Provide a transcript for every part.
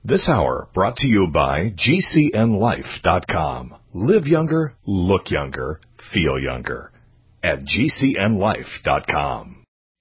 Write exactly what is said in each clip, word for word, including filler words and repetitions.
This hour brought to you by G C N life dot com. Live younger, look younger, feel younger at G C N life dot com.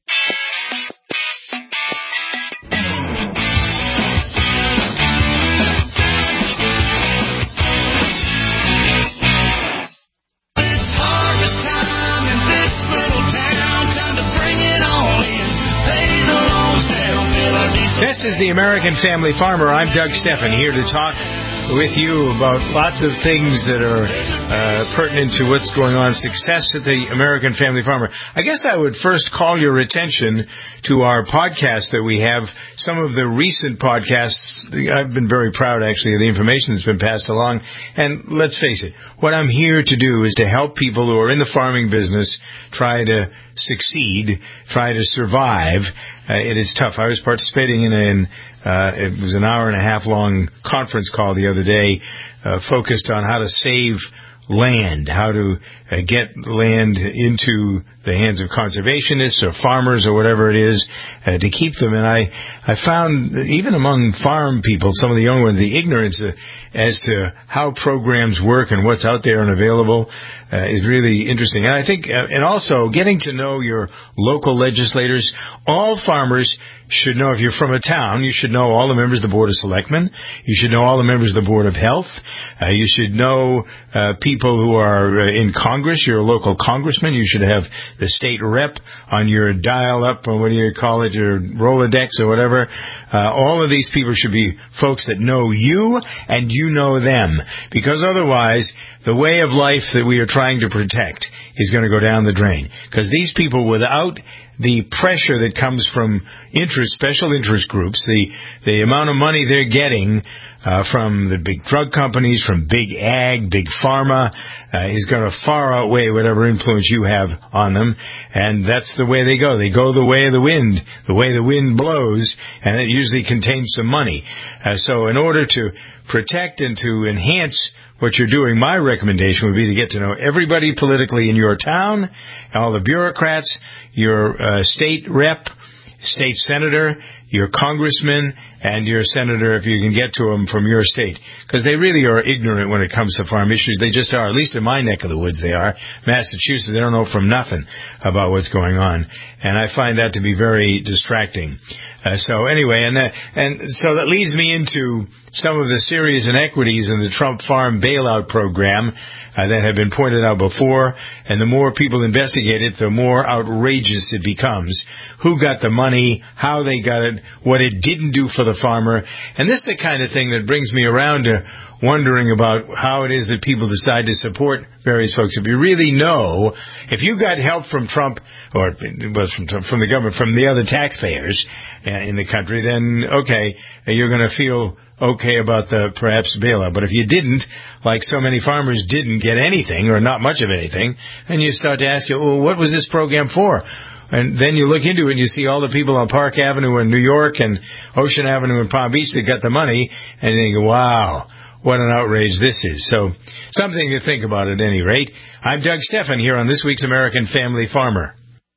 This is the American Family Farmer. I'm Doug Steffen, here to talk with you about lots of things that are uh, pertinent to what's going on, success at the American Family Farmer. I guess I would first call your attention to our podcast that we have. Some of the recent podcasts, I've been very proud, actually, of the information that's been passed along. And let's face it, what I'm here to do is to help people who are in the farming business try to succeed, try to survive. Uh, it is tough. I was participating in an, uh, it was an hour and a half long conference call the other day, uh, focused on how to save land, how to uh, get land into the hands of conservationists or farmers or whatever it is, uh, to keep them. And I, I found, even among farm people, some of the young ones, the ignorance uh, as to how programs work and what's out there and available uh, is really interesting. And I think, uh, and also getting to know your local legislators. All farmers should know, if you're from a town, you should know all the members of the Board of Selectmen. You should know all the members of the Board of Health. Uh, you should know uh, people who are uh, in Congress. You're a local congressman. You should have the state rep on your dial-up, or what do you call it, your Rolodex or whatever. Uh, all of these people should be folks that know you and you know them, because otherwise the way of life that we are trying to protect is going to go down the drain. Because these people, without the pressure that comes from interest, special interest groups, the, the amount of money they're getting uh, from the big drug companies, from big ag, big pharma, uh, is going to far outweigh whatever influence you have on them. And that's the way they go. They go the way of the wind, the way the wind blows, and it usually contains some money. Uh, so in order to protect and to enhance what you're doing, my recommendation would be to get to know everybody politically in your town, all the bureaucrats, your uh, state rep, state senator, your congressman, and your senator, if you can get to them from your state. Because they really are ignorant when it comes to farm issues. They just are. At least in my neck of the woods they are. Massachusetts, they don't know from nothing about what's going on. And I find that to be very distracting. Uh, so anyway, and that, and so that leads me into some of the serious inequities in the Trump farm bailout program uh, that have been pointed out before. And the more people investigate it, the more outrageous it becomes. Who got the money, how they got it, what it didn't do for the farmer. And this is the kind of thing that brings me around to wondering about how it is that people decide to support various folks. If you really know, if you got help from Trump, or well, from, from the government, from the other taxpayers in the country, then okay, you're going to feel okay about the perhaps bailout. But if you didn't, like so many farmers didn't get anything or not much of anything, then you start to ask you, well, what was this program for? And then you look into it and you see all the people on Park Avenue in New York and Ocean Avenue in Palm Beach that got the money, and you think, wow, what an outrage this is. So something to think about at any rate. I'm Doug Steffen here on this week's American Family Farmer.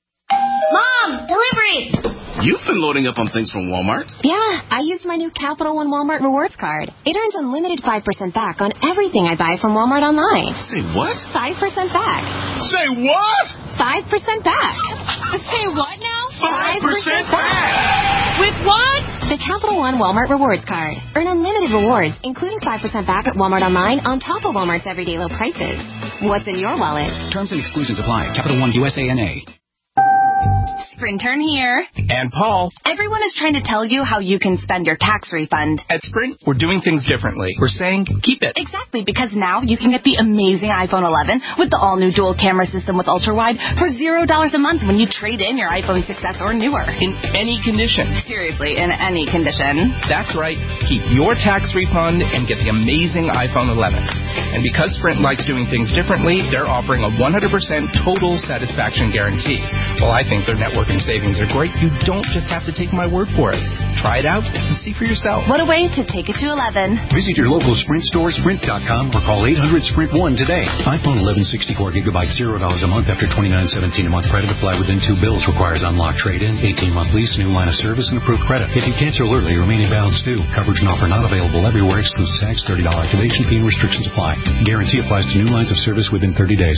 Mom, delivery! You've been loading up on things from Walmart. Yeah, I used my new Capital One Walmart Rewards card. It earns unlimited five percent back on everything I buy from Walmart online. Say what? five percent back. Say what? five percent back. Say what now? five percent back! With what? The Capital One Walmart Rewards card. Earn unlimited rewards, including five percent back at Walmart online on top of Walmart's everyday low prices. What's in your wallet? Terms and exclusions apply. Capital One U S A N A. Sprintern here. And Paul. Everyone is trying to tell you how you can spend your tax refund. At Sprint, we're doing things differently. We're saying, keep it. Exactly, because now you can get the amazing iPhone eleven with the all-new dual-camera system with ultra-wide for zero dollars a month when you trade in your iPhone six S or newer. In any condition. Seriously, in any condition. That's right. Keep your tax refund and get the amazing iPhone eleven. And because Sprint likes doing things differently, they're offering a one hundred percent total satisfaction guarantee. While I think their networking savings are great, you don't just have to take my word for it. Try it out and see for yourself. What a way to take it to eleven. Visit your local Sprint store, sprint dot com, or call eight hundred sprint one today. iPhone eleven sixty-four gigabytes, zero dollars a month after twenty-nine seventeen a month credit. Apply within two bills. Requires unlocked trade-in, eighteen-month lease, new line of service, and approved credit. If you cancel early, remaining balance due. Coverage and offer not available everywhere. Excludes tax, thirty dollars activation fee, and restrictions apply. Guarantee applies to new lines of service within thirty days.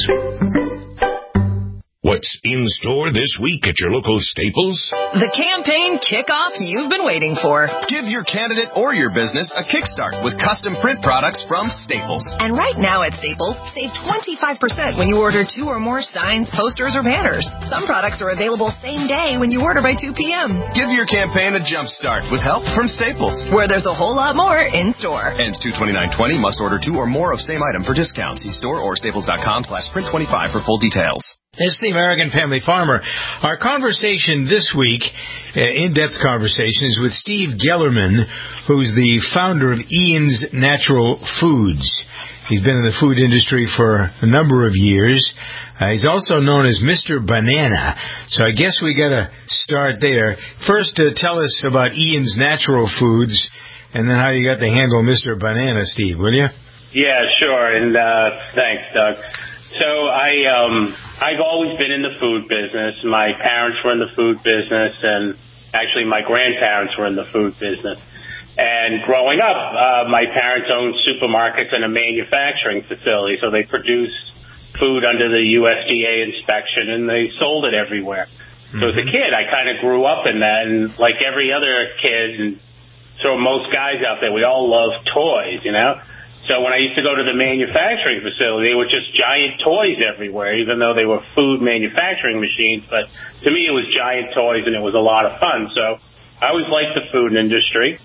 What's in store this week at your local Staples? The campaign kickoff you've been waiting for. Give your candidate or your business a kickstart with custom print products from Staples. And right now at Staples, save twenty-five percent when you order two or more signs, posters, or banners. Some products are available same day when you order by two p.m. Give your campaign a jump start with help from Staples, where there's a whole lot more in store. Ends two twenty-nine twenty. Must order two or more of same item for discount. See store or staples dot com slash print twenty-five for full details. It's the American Family Farmer. Our conversation this week, uh, in-depth conversation, is with Steve Gellerman, who's the founder of Ian's Natural Foods. He's been in the food industry for a number of years. Uh, he's also known as Mister Banana. So I guess we got to start there. First, uh, tell us about Ian's Natural Foods, and then how you got to handle Mister Banana, Steve, will you? Yeah, sure. And uh, thanks, Doug. So I, um, I've always been in the food business. My parents were in the food business, and actually my grandparents were in the food business. And growing up, uh, my parents owned supermarkets and a manufacturing facility, so they produced food under the U S D A inspection, and they sold it everywhere. Mm-hmm. So as a kid, I kind of grew up in that, and like every other kid, and so most guys out there, we all love toys, you know? So when I used to go to the manufacturing facility, they were just giant toys everywhere, even though they were food manufacturing machines. But to me, it was giant toys, and it was a lot of fun. So I always liked the food industry.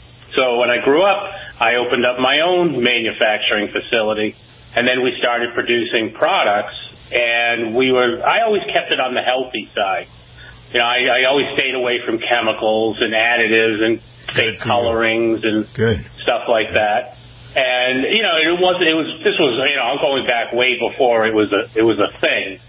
So when I grew up, I opened up my own manufacturing facility, and then we started producing products. And we were, I always kept it on the healthy side. You know, I, I always stayed away from chemicals and additives and fake colorings and Good. stuff like that. And, you know, it wasn't, it was, this was, you know, I'm going back way before it was a, it was a thing.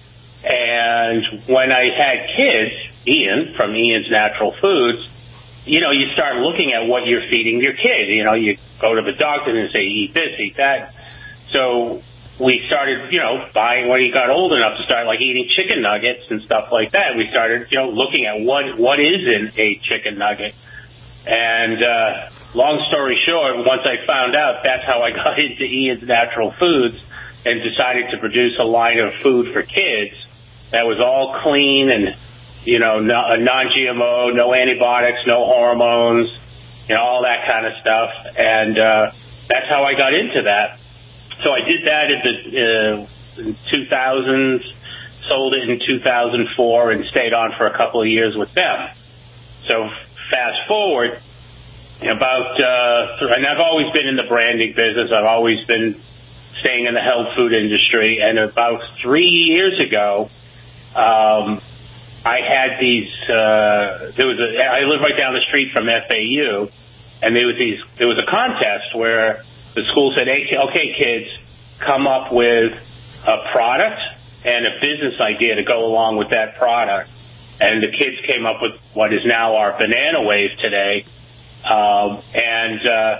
And when I had kids, Ian, from Ian's Natural Foods, you know, you start looking at what you're feeding your kid. You know, you go to the doctor and say, eat this, eat that. So we started, you know, buying when he got old enough to start, like, eating chicken nuggets and stuff like that. We started, you know, looking at what, what is in a chicken nugget. And uh, long story short, once I found out, that's how I got into Ian's Natural Foods and decided to produce a line of food for kids that was all clean and, you know, no, non-G M O, no antibiotics, no hormones, you know, all that kind of stuff. And uh, that's how I got into that. So I did that in the uh, in two thousands, sold it in two thousand four, and stayed on for a couple of years with them. So fast forward, about, uh, and I've always been in the branding business. I've always been staying in the health food industry. And about three years ago, um, I had these, uh, there was a, I live right down the street from F A U, and there was these, there was a contest where the school said, hey, okay, kids, come up with a product and a business idea to go along with that product. And the kids came up with what is now our Banana Wave today. Um, and uh,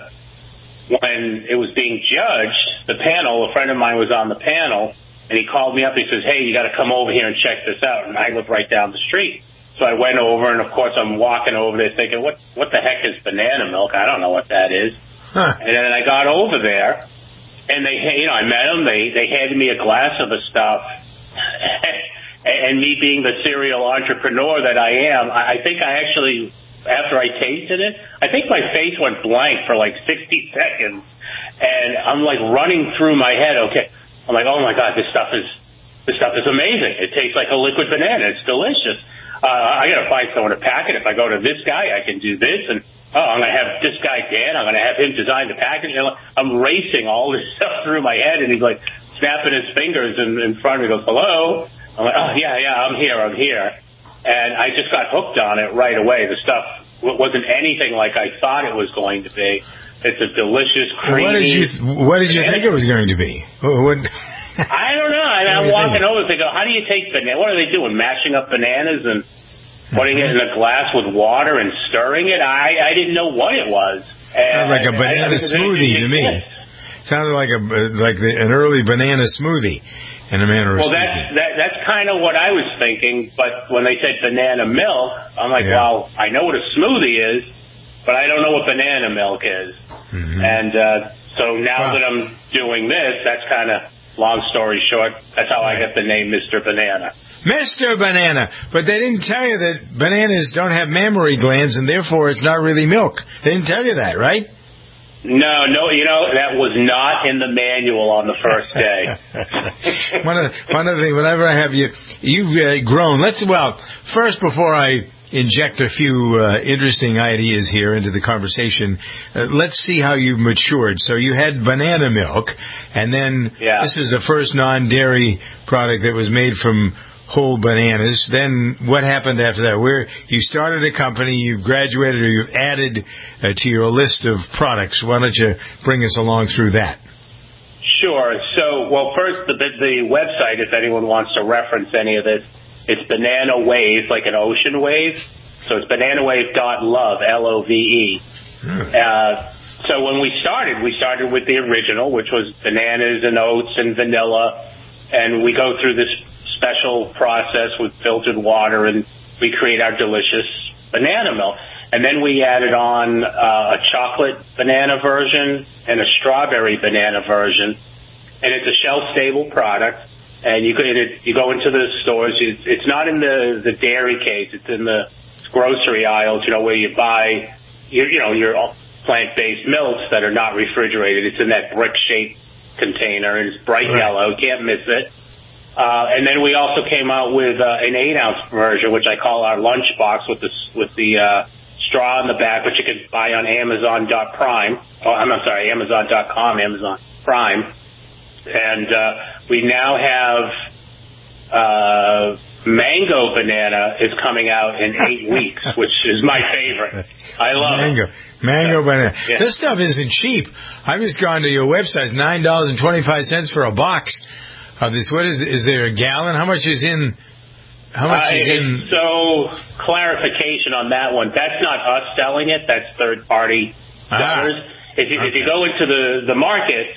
when it was being judged, the panel, a friend of mine was on the panel, and he called me up. He says, hey, you got to come over here and check this out. And I live right down the street. So I went over, and, of course, I'm walking over there thinking, what what the heck is banana milk? I don't know what that is. Huh. And then I got over there, and they, you know, I met them. They, they handed me a glass of the stuff. And me being the serial entrepreneur that I am, I think I actually, after I tasted it, I think my face went blank for like sixty seconds. And I'm like running through my head, okay. I'm like, oh my God, this stuff is, this stuff is amazing. It tastes like a liquid banana. It's delicious. Uh, I got to find someone to pack it. If I go to this guy, I can do this. And, oh, I'm going to have this guy, Dan, I'm going to have him design the package. And I'm racing all this stuff through my head, and he's like snapping his fingers in, in front of me. He goes, hello? I'm like, oh, yeah, yeah, I'm here, I'm here. And I just got hooked on it right away. The stuff wasn't anything like I thought it was going to be. It's a delicious, creamy. What did you What did you think it was going to be? What? I don't know. And I'm walking over thinking, how do you take banana? What are they doing? Mashing up bananas and putting it in a glass with water and stirring it? I, I didn't know what it was. Sounds like a banana I, I, smoothie to me. Sounded like a like the, an early banana smoothie in a manner of Well, that's, that, that's kind of what I was thinking. But when they said banana milk, I'm like, yeah. well, I know what a smoothie is, but I don't know what banana milk is. Mm-hmm. And uh, so now wow. that I'm doing this, that's kind of... Long story short, that's how I got the name Mister Banana. Mister Banana. But they didn't tell you that bananas don't have mammary glands, and therefore it's not really milk. They didn't tell you that, right? No, no, you know, that was not in the manual on the first day. one of the, one of the things, whenever I have you, you've uh, grown. Let's, well, first before I inject a few uh, interesting ideas here into the conversation, uh, let's see how you've matured. So you had banana milk, and then yeah. this is the first non-dairy product that was made from whole bananas. Then what happened after that? Where you started a company, you've graduated, or you've added uh, to your list of products. Why don't you bring us along through that? Sure. So, well, first, the, the website, if anyone wants to reference any of this, it's Banana Wave, like an ocean wave. So it's bananawave dot love, L O V E. Hmm. Uh, so when we started, we started with the original, which was bananas and oats and vanilla. And we go through this special process with filtered water, and we create our delicious banana milk. And then we added on uh, a chocolate banana version and a strawberry banana version. And it's a shelf-stable product. And you, it, you go into the stores. It's, it's not in the, the dairy case. It's in the grocery aisles, you know, where you buy, you, you know, your plant-based milks that are not refrigerated. It's in that brick-shaped container, and it's bright right. yellow. Can't miss it. Uh, and then we also came out with uh, an eight-ounce version, which I call our lunch box with the with the uh, straw in the back, which you can buy on Amazon dot Prime. Oh, I'm not sorry, Amazon dot com, Amazon Prime. And uh, we now have uh, mango banana is coming out in eight weeks, which is my favorite. I love mango. it. Mango banana. Yeah. This stuff isn't cheap. I've just gone to your website. It's nine dollars and twenty-five cents for a box of this. What is it? Is there a gallon? How much is in... How much uh, is in... So, clarification on that one. That's not us selling it. That's third-party sellers. Ah, if, you, okay. if you go into the, the markets,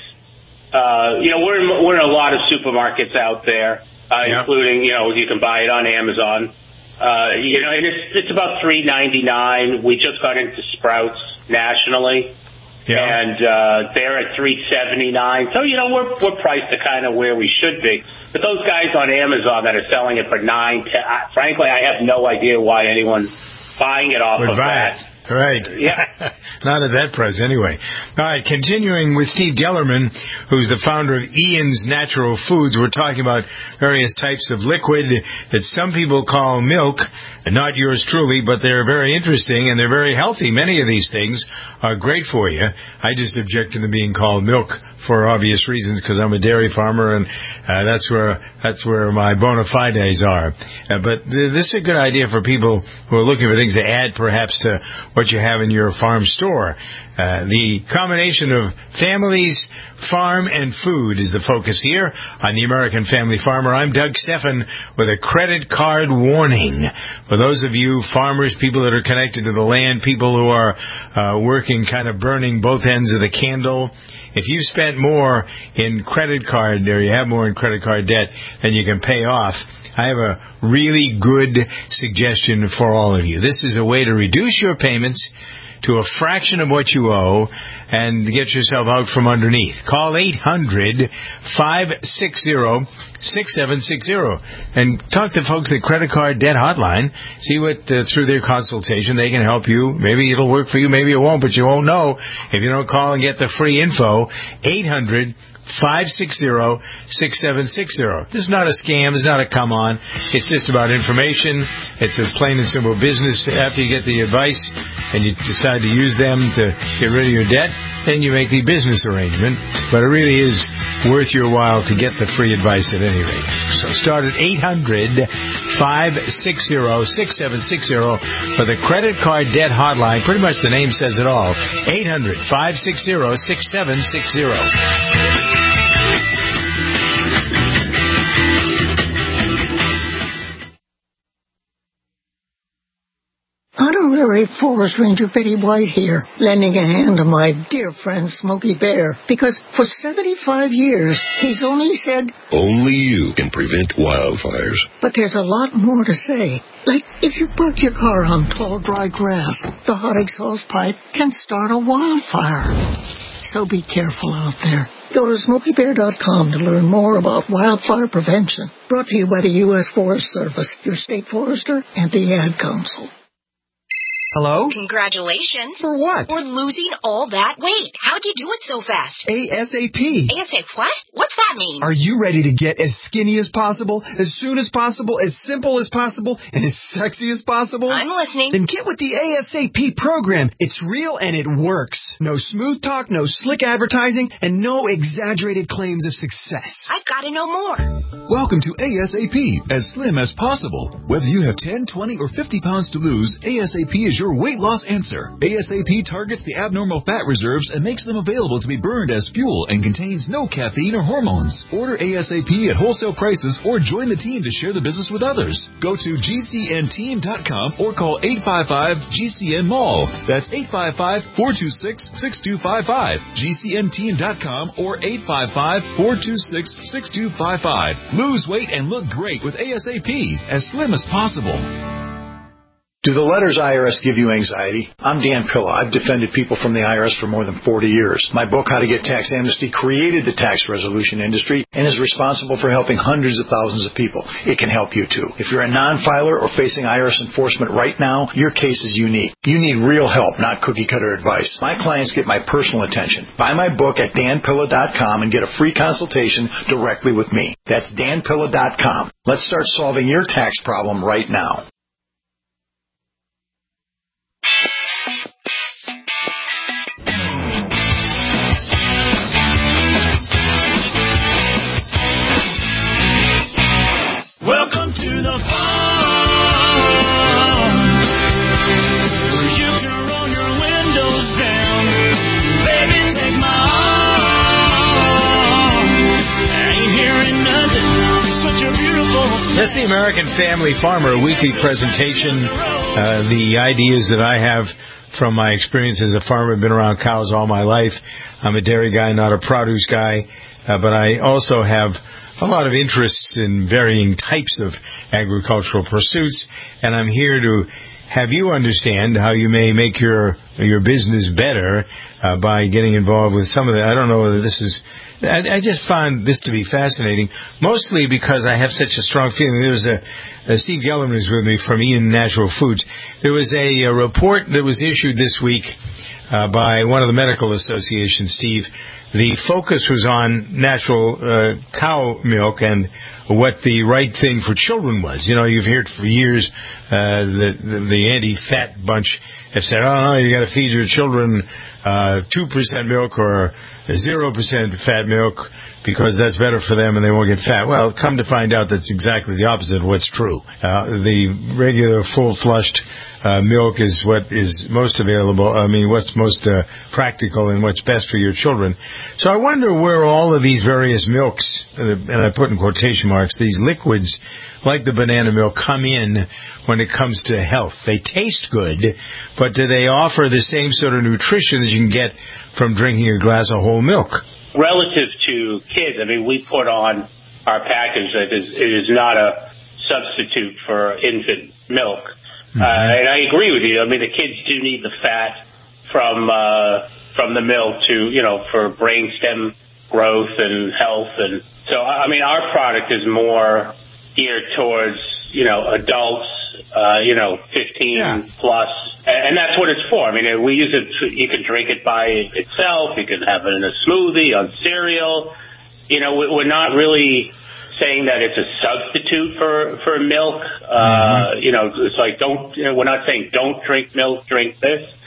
uh, you know, we're in, we're in a lot of supermarkets out there, uh, yep. including, you know, you can buy it on Amazon. Uh, you know, and it's, it's about three ninety-nine. We just got into Sprouts nationally. Yeah. And uh, they're at three seventy-nine. So, you know, we're we're priced to kind of where we should be. But those guys on Amazon that are selling it for nine, ten, I, frankly, I have no idea why anyone's buying it off Would of buy that. It. Right. Yeah. Not at that price anyway. All right, continuing with Steve Gellerman, who's the founder of Ian's Natural Foods. We're talking about various types of liquid that some people call milk, and not yours truly, but they're very interesting and they're very healthy. Many of these things are great for you. I just object to them being called milk for obvious reasons because I'm a dairy farmer, and uh, that's where that's where my bona fides are. Uh, but th- this is a good idea for people who are looking for things to add perhaps to what you have in your farm store. Uh, the combination of families, farm, and food is the focus here on the American Family Farmer. I'm Doug Stephan with a credit card warning. For those of you farmers, people that are connected to the land, people who are uh, working, kind of burning both ends of the candle, if you spent more in credit card, or you have more in credit card debt than you can pay off, I have a really good suggestion for all of you. This is a way to reduce your payments to a fraction of what you owe and get yourself out from underneath. Call eight hundred, five six zero, six seven six zero and talk to folks at Credit Card Debt Hotline. See what, uh, through their consultation, they can help you. Maybe it'll work for you, maybe it won't, but you won't know if you don't call and get the free info. eight hundred, five six zero, six seven six zero. This is not a scam. It's not a come on. It's just about information. It's a plain and simple business. After you get the advice and you decide to use them to get rid of your debt, then you make the business arrangement. But it really is worth your while to get the free advice at any rate. So start at eight hundred, five six zero, six seven six zero for the credit card debt hotline. Pretty much the name says it all. eight hundred, five six zero, six seven six zero. Honorary Forest Ranger Betty White here, lending a hand to my dear friend Smokey Bear, because for seventy-five years, he's only said, only you can prevent wildfires. But there's a lot more to say. Like, if you park your car on tall, dry grass, the hot exhaust pipe can start a wildfire. So be careful out there. Go to smokey bear dot com to learn more about wildfire prevention. Brought to you by the U S Forest Service, your state forester, and the Ad Council. Hello? Congratulations. For what? For losing all that weight. How'd you do it so fast? ASAP. ASAP what? What's that mean? Are you ready to get as skinny as possible, as soon as possible, as simple as possible, and as sexy as possible? I'm listening. Then get with the ASAP program. It's real and it works. No smooth talk, no slick advertising, and no exaggerated claims of success. I've got to know more. Welcome to ASAP, as slim as possible. Whether you have ten, twenty, or fifty pounds to lose, ASAP is your weight loss answer. ASAP targets the abnormal fat reserves and makes them available to be burned as fuel and contains no caffeine or hormones. Order ASAP at wholesale prices or join the team to share the business with others. Go to G C N team dot com or call eight five five G C N mall. That's eight five five, four two six, six two five five. G C N team dot com or eight five five, four two six, six two five five. Lose weight and look great with ASAP, as slim as possible. Do the letters I R S give you anxiety? I'm Dan Pilla. I've defended people from the I R S for more than forty years. My book, How to Get Tax Amnesty, created the tax resolution industry and is responsible for helping hundreds of thousands of people. It can help you too. If you're a non-filer or facing I R S enforcement right now, your case is unique. You need real help, not cookie-cutter advice. My clients get my personal attention. Buy my book at dan pilla dot com and get a free consultation directly with me. That's dan pilla dot com. Let's start solving your tax problem right now. Welcome to the farm, where you can roll your windows down. Baby, take my arm. I ain't hearing nothing. Such a beautiful. That's the American Family Farmer, a weekly presentation. Uh, the ideas that I have from my experience as a farmer. I've been around cows all my life. I'm a dairy guy, not a produce guy, uh, but I also have a lot of interests in varying types of agricultural pursuits, and I'm here to have you understand how you may make your your business better uh, by getting involved with some of the. I don't know whether this is. I, I just found this to be fascinating, mostly because I have such a strong feeling. There was a, a Steve Gellerman is with me from Ian Natural Foods. There was a, a report that was issued this week uh, by one of the medical associations, Steve. The focus was on natural uh, cow milk and what the right thing for children was. You know, you've heard for years uh, the, the, the anti-fat bunch have said, oh, no, you got to feed your children uh, two percent milk or zero percent fat milk because that's better for them and they won't get fat. Well, come to find out that's exactly the opposite of what's true. Uh, the regular full-flushed Uh, milk is what is most available, I mean, what's most uh, practical and what's best for your children. So I wonder where all of these various milks, uh, and I put in quotation marks, these liquids, like the banana milk, come in when it comes to health. They taste good, but do they offer the same sort of nutrition as you can get from drinking a glass of whole milk? Relative to kids, I mean, we put on our package that is, it is not a substitute for infant milk. Uh, and I agree with you. I mean, the kids do need the fat from uh, from the milk to, you know, for brain stem growth and health. And so, I mean, our product is more geared towards, you know, adults, uh, you know, fifteen yeah. plus. And that's what it's for. I mean, we use it. To, you can drink it by itself. You can have it in a smoothie, on cereal. You know, we're not really saying that it's a substitute for, for milk. Uh, mm-hmm. You know, it's like don't, you know, we're not saying don't drink milk, drink this.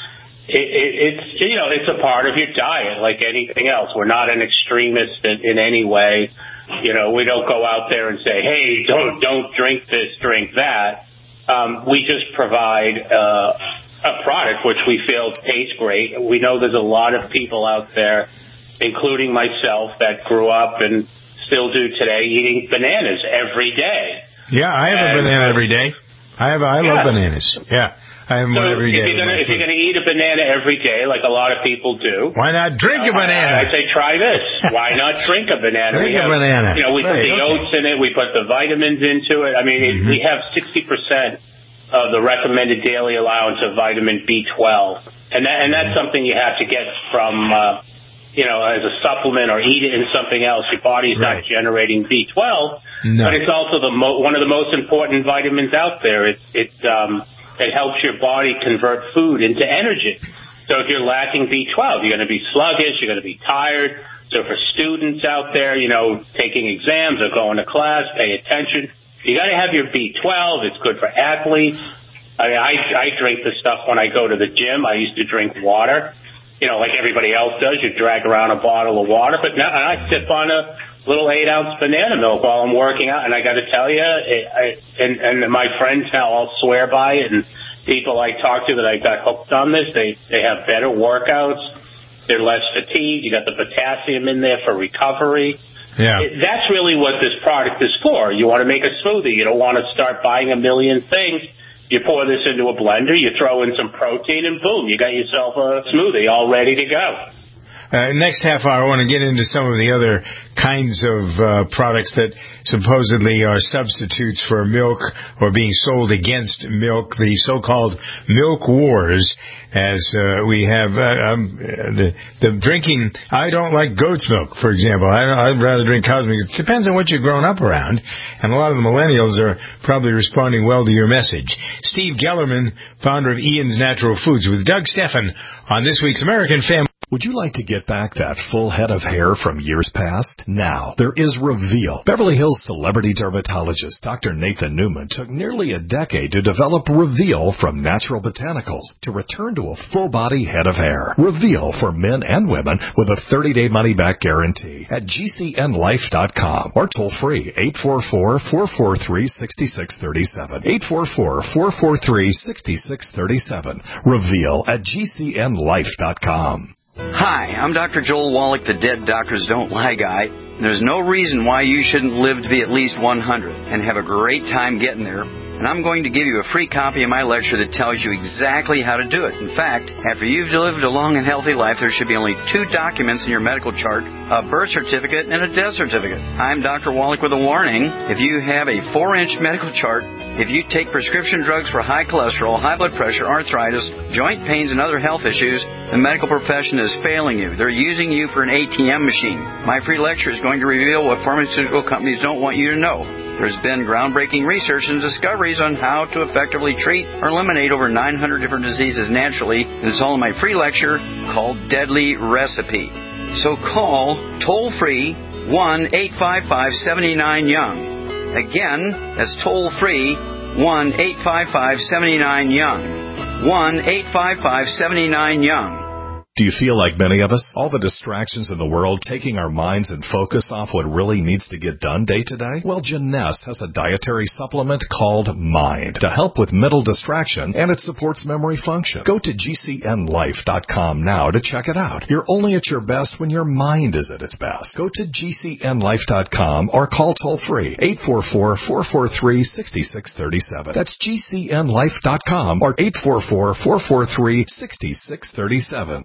it, it, it's, you know, it's a part of your diet like anything else. We're not an extremist in, in any way. You know, we don't go out there and say, hey, don't don't drink this, drink that. Um, we just provide uh, a product which we feel tastes great. We know there's a lot of people out there, including myself, that grew up and still do today, eating bananas every day. Yeah, I have and, a banana every day. I have. I love yeah. bananas. Yeah, I have so one every day. If you're, gonna, if you're gonna eat a banana every day, like a lot of people do, why not drink a banana? I, I say try this. Why not drink a banana? Drink we a have, banana. You know, we right, put the okay. oats in it. We put the vitamins into it. I mean, mm-hmm. it, we have sixty percent of the recommended daily allowance of vitamin B twelve, and that and that's something you have to get from. Uh, you know, as a supplement or eat it in something else. Your body's right. not generating B twelve, no. but it's also the mo- one of the most important vitamins out there. It it um, it helps your body convert food into energy. So if you're lacking B twelve, you're going to be sluggish, you're going to be tired. So for students out there, you know, taking exams or going to class, pay attention. You got to have your B twelve. It's good for athletes. I mean, I, I drink the stuff when I go to the gym. I used to drink water. You know, like everybody else does, you drag around a bottle of water. But now I sip on a little eight-ounce banana milk while I'm working out. And I got to tell you, I, and, and my friends now all swear by it. And people I talk to that I got hooked on this, they, they have better workouts. They're less fatigued. You got the potassium in there for recovery. Yeah. It, that's really what this product is for. You want to make a smoothie. You don't want to start buying a million things. You pour this into a blender, you throw in some protein, and boom, you got yourself a smoothie all ready to go. Uh, next half hour, I want to get into some of the other kinds of uh, products that supposedly are substitutes for milk or being sold against milk, the so-called milk wars, as uh, we have uh, um, the, the drinking. I don't like goat's milk, for example. I, I'd rather drink cow's milk. It depends on what you've grown up around, and a lot of the millennials are probably responding well to your message. Steve Gellerman, founder of Ian's Natural Foods, with Doug Steffen on this week's American Family. Would you like to get back that full head of hair from years past? Now, there is Reveal. Beverly Hills celebrity dermatologist Doctor Nathan Newman took nearly a decade to develop Reveal from natural botanicals to return to a full-body head of hair. Reveal for men and women with a thirty-day money-back guarantee at G C N life dot com or toll-free eight four four, four four three, six six three seven. eight four four, four four three, six six three seven. Reveal at G C N life dot com. Hi, I'm Doctor Joel Wallach, the Dead Doctors Don't Lie guy. There's no reason why you shouldn't live to be at least one hundred and have a great time getting there. And I'm going to give you a free copy of my lecture that tells you exactly how to do it. In fact, after you've lived a long and healthy life, there should be only two documents in your medical chart, a birth certificate and a death certificate. I'm Doctor Wallach with a warning. If you have a four-inch medical chart, if you take prescription drugs for high cholesterol, high blood pressure, arthritis, joint pains, and other health issues, the medical profession is failing you. They're using you for an A T M machine. My free lecture is going to reveal what pharmaceutical companies don't want you to know. There's been groundbreaking research and discoveries on how to effectively treat or eliminate over nine hundred different diseases naturally. And it's all in my free lecture called Deadly Recipe. So call toll-free one eight five five, seven nine, young. Again, that's toll-free one eight five five, seven nine, young. one eight five five, seven nine, young. Do you feel like many of us? All the distractions in the world taking our minds and focus off what really needs to get done day to day? Well, Jeunesse has a dietary supplement called Mind to help with mental distraction, and it supports memory function. Go to G C N life dot com now to check it out. You're only at your best when your mind is at its best. Go to G C N life dot com or call toll-free eight four four, four four three, six six three seven. That's G C N life dot com or eight four four, four four three, six six three seven.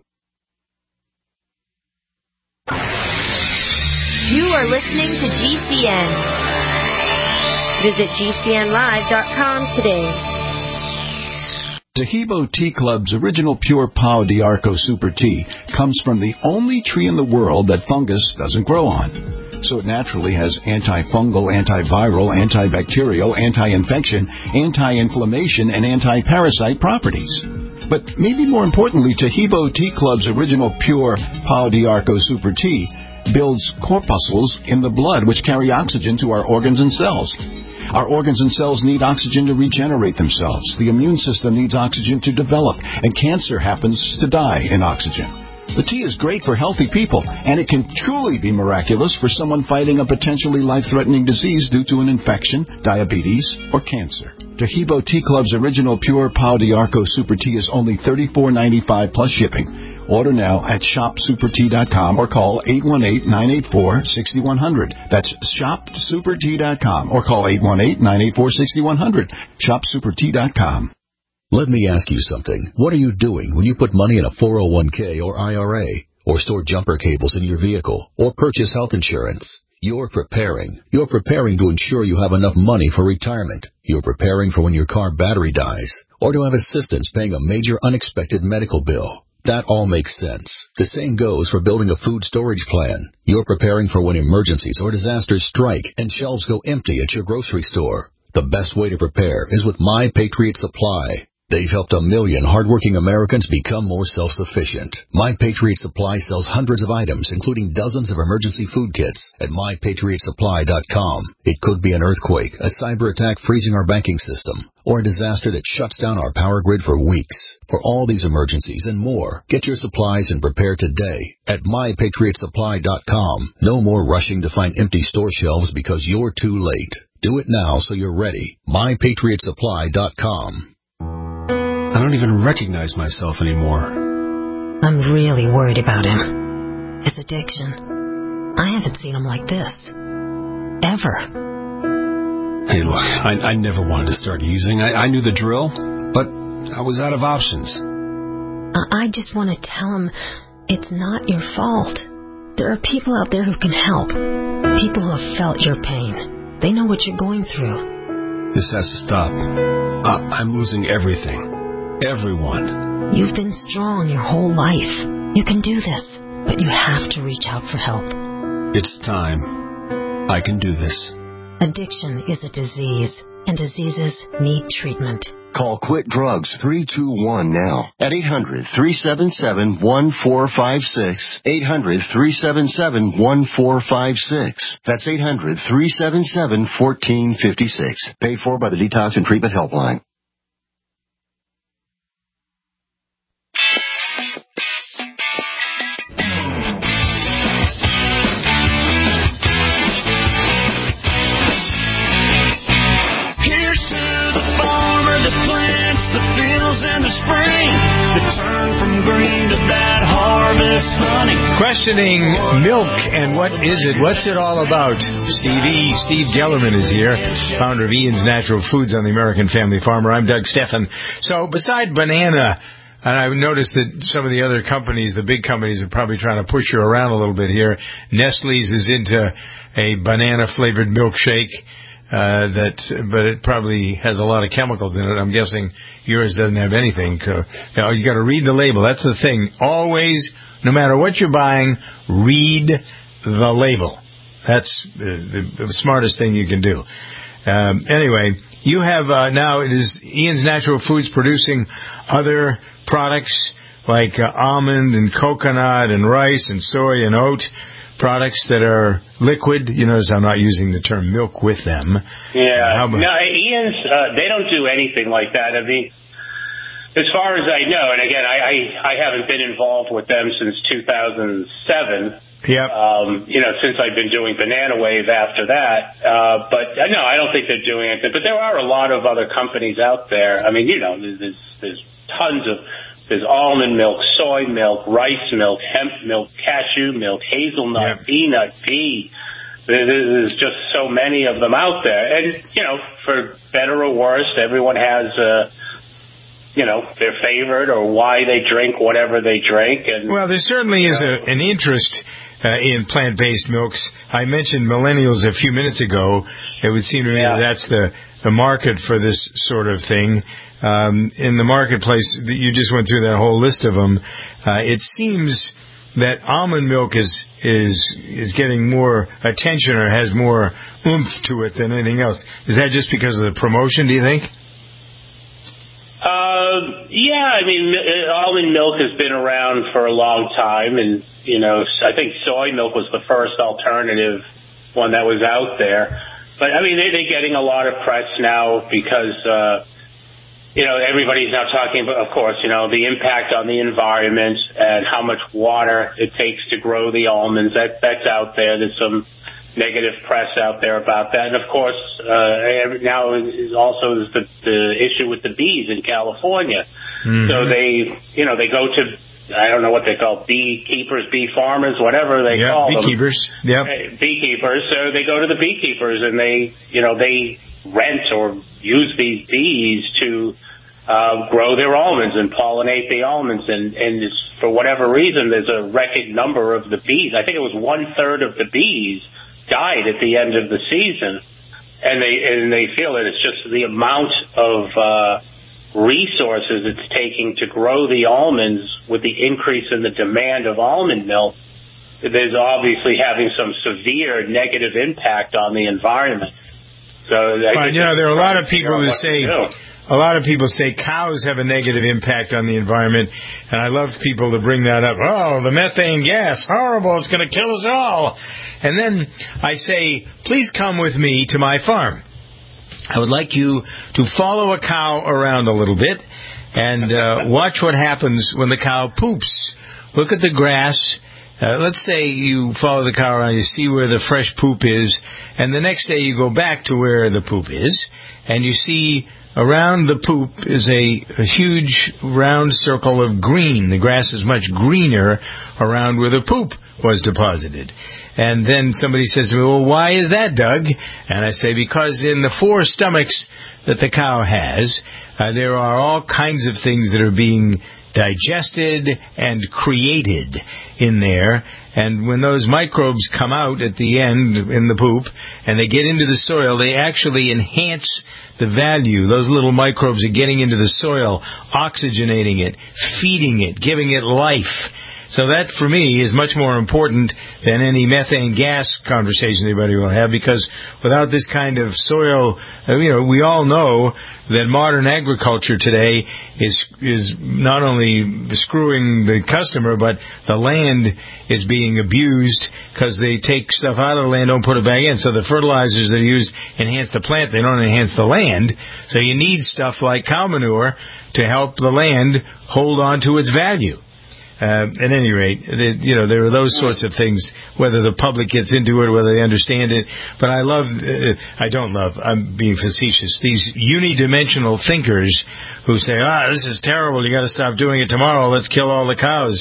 You are listening to G C N. Visit G C N live dot com today. Taheebo Tea Club's original pure Pau d'Arco Super Tea comes from the only tree in the world that fungus doesn't grow on. So it naturally has antifungal, antiviral, antibacterial, anti-infection, anti-inflammation, and anti-parasite properties. But maybe more importantly, Taheebo Tea Club's original pure Pau d'Arco Super Tea builds corpuscles in the blood which carry oxygen to our organs and cells. Our organs and cells need oxygen to regenerate themselves. The immune system needs oxygen to develop, and cancer happens to die in oxygen. The tea is great for healthy people, and it can truly be miraculous for someone fighting a potentially life-threatening disease due to an infection, diabetes, or cancer. Tahibo Tea Club's original pure Pau d'Arco Super Tea is only thirty-four ninety-five plus shipping. Order now at shop super tea dot com or call eight one eight, nine eight four, six one zero zero. That's shop super tea dot com or call eight one eight, nine eight four, six one zero zero. shop super tea dot com. Let me ask you something. What are you doing when you put money in a four oh one k or I R A, or store jumper cables in your vehicle, or purchase health insurance? You're preparing. You're preparing to ensure you have enough money for retirement. You're preparing for when your car battery dies, or to have assistance paying a major unexpected medical bill. That all makes sense. The same goes for building a food storage plan. You're preparing for when emergencies or disasters strike and shelves go empty at your grocery store. The best way to prepare is with My Patriot Supply. They've helped a million hardworking Americans become more self-sufficient. My Patriot Supply sells hundreds of items, including dozens of emergency food kits at my patriot supply dot com. It could be an earthquake, a cyber attack freezing our banking system, or a disaster that shuts down our power grid for weeks. For all these emergencies and more, get your supplies and prepare today at my patriot supply dot com. No more rushing to find empty store shelves because you're too late. Do it now so you're ready. my patriot supply dot com. I don't even recognize myself anymore. I'm really worried about him. His addiction. I haven't seen him like this. Ever. Hey, look, I, I never wanted to start using. I, I knew the drill, but I was out of options. I, I just want to tell him it's not your fault. There are people out there who can help. People who have felt your pain. They know what you're going through. This has to stop. Uh, I'm losing everything. Everyone. You've been strong your whole life. You can do this, but you have to reach out for help. It's time. I can do this. Addiction is a disease, and diseases need treatment. Call Quit Drugs three two one now at eight hundred, three seven seven, one four five six. eight hundred, three seven seven, one four five six. That's eight hundred, three seven seven, one four five six. Paid for by the Detox and Treatment Helpline. And the spring to turn from green to that harvest honey. Questioning milk and what is it? What's it all about? Steve E. Steve Gellerman is here, founder of Ian's Natural Foods on the American Family Farmer. I'm Doug Steffen. So beside banana, and I've noticed that some of the other companies, the big companies, are probably trying to push you around a little bit here. Nestle's is into a banana-flavored milkshake. Uh, that, but it probably has a lot of chemicals in it. I'm guessing yours doesn't have anything. Uh, you know, you got to read the label. That's the thing. Always, no matter what you're buying, read the label. That's the, the, the smartest thing you can do. Um, anyway, you have uh, now it is Ian's Natural Foods producing other products like uh, almond and coconut and rice and soy and oat. Products that are liquid. You notice I'm not using the term milk with them. Yeah. No, Ian's, uh, they don't do anything like that. I mean, as far as I know, and again, I, I, I haven't been involved with them since two thousand seven. Yep. Um, you know, since I've been doing Banana Wave after that. Uh, but uh, no, I don't think they're doing anything. But there are a lot of other companies out there. I mean, you know, there's, there's tons of There's almond milk, soy milk, rice milk, hemp milk, cashew milk, hazelnut, yeah. peanut, pea. There's just so many of them out there. And, you know, for better or worse, everyone has, uh, you know, their favorite or why they drink whatever they drink. And well, there certainly is a, an interest uh, in plant-based milks. I mentioned millennials a few minutes ago. It would seem to me yeah. that that's the, the market for this sort of thing. Um, in the marketplace, you just went through that whole list of them. Uh, it seems that almond milk is is is getting more attention or has more oomph to it than anything else. Is that just because of the promotion, do you think? Uh, yeah, I mean, almond milk has been around for a long time, and, you know, I think soy milk was the first alternative one that was out there. but I mean, they, they're getting a lot of press now because, uh, you know, everybody's now talking about, of course, you know, the impact on the environment and how much water it takes to grow the almonds. That, that's out there. There's some negative press out there about that. And, of course, uh, now is also the, the issue with the bees in California. Mm-hmm. So they, you know, they go to, I don't know what they call beekeepers, bee farmers, whatever they yep, call beekeepers. them. Yep. Beekeepers. So they go to the beekeepers and they, you know, they rent or use these bees to uh, grow their almonds and pollinate the almonds. And, and it's, for whatever reason, there's a record number of the bees. I think it was one third of the bees died at the end of the season, and they and they feel that it's just the amount of uh, resources it's taking to grow the almonds with the increase in the demand of almond milk. There's obviously having some severe negative impact on the environment. So, but, you know, there are a lot of people who say. A lot of people say cows have a negative impact on the environment, and I love people to bring that up. Oh, the methane gas, horrible, it's going to kill us all. And then I say, please come with me to my farm. I would like you to follow a cow around a little bit and uh, watch what happens when the cow poops. Look at the grass. Uh, let's say you follow the cow around, you see where the fresh poop is, and the next day you go back to where the poop is, and you see around the poop is a, a huge round circle of green. The grass is much greener around where the poop was deposited. And then somebody says to me, well, why is that, Doug? And I say, because in the four stomachs that the cow has, uh, there are all kinds of things that are being digested and created in there, and when those microbes come out at the end in the poop and they get into the soil, they actually enhance the value. Those little microbes are getting into the soil, oxygenating it, feeding it, giving it life. So that, for me, is much more important than any methane gas conversation anybody will have, because without this kind of soil, you know, we all know that modern agriculture today is is not only screwing the customer, but the land is being abused because they take stuff out of the land, don't put it back in. So the fertilizers that are used enhance the plant, they don't enhance the land. So you need stuff like cow manure to help the land hold on to its value. Uh, at any rate, the, you know, there are those sorts of things, whether the public gets into it, whether they understand it. But I love, uh, I don't love, I'm being facetious, these unidimensional thinkers who say, ah, this is terrible, you got to stop doing it tomorrow, let's kill all the cows.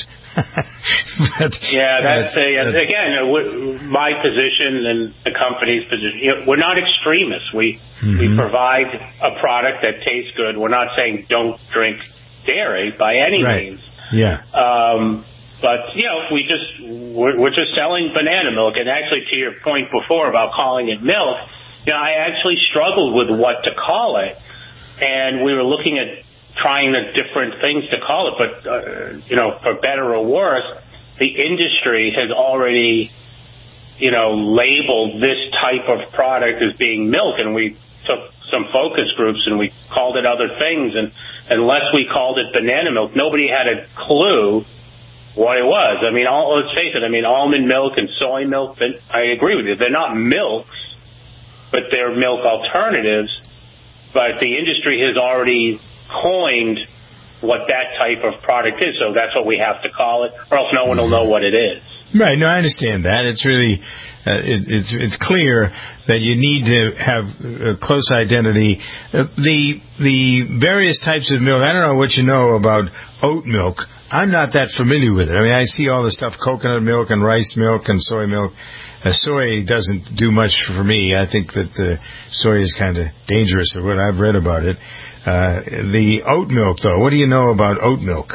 but, yeah, that's uh, a, uh, again, uh, my position and the company's position. You know, we're not extremists. We, mm-hmm. we provide a product that tastes good. We're not saying don't drink dairy by any right. means. Yeah. Um, but, you know, we just, we're, we're just selling banana milk. And actually, to your point before about calling it milk, you know, I actually struggled with what to call it. And we were looking at trying the different things to call it. But, uh, you know, for better or worse, the industry has already, you know, labeled this type of product as being milk. And we took some focus groups and we called it other things. And unless we called it banana milk, nobody had a clue what it was. I mean, all, let's face it, I mean, almond milk and soy milk, I agree with you. They're not milks, but they're milk alternatives. But the industry has already coined what that type of product is, so that's what we have to call it, or else no one will know what it is. Right, no, I understand that. It's really... Uh, it, it's it's clear that you need to have a close identity. Uh, the the various types of milk. I don't know what you know about oat milk. I'm not that familiar with it. I mean, I see all the stuff: coconut milk and rice milk and soy milk. Uh, soy doesn't do much for me. I think that the soy is kind of dangerous, or what I've read about it. Uh, the oat milk, though, what do you know about oat milk?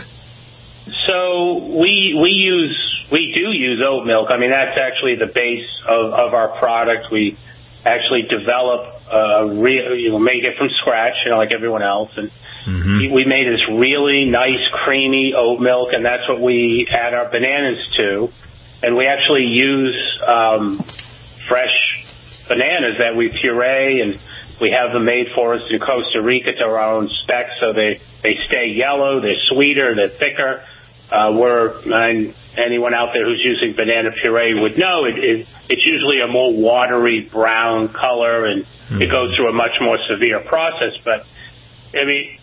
So we we use. We do use oat milk. I mean, that's actually the base of, of our product. We actually develop, uh, re- you know, make it from scratch, you know, like everyone else. And mm-hmm. we made this really nice, creamy oat milk, and that's what we add our bananas to. And we actually use um, fresh bananas that we puree, and we have them made for us in Costa Rica to our own specs, so they, they stay yellow, they're sweeter, they're thicker. uh, we're, and anyone out there who's using banana puree would know it, it, it's usually a more watery brown color, and mm-hmm. it goes through a much more severe process. But, I mean,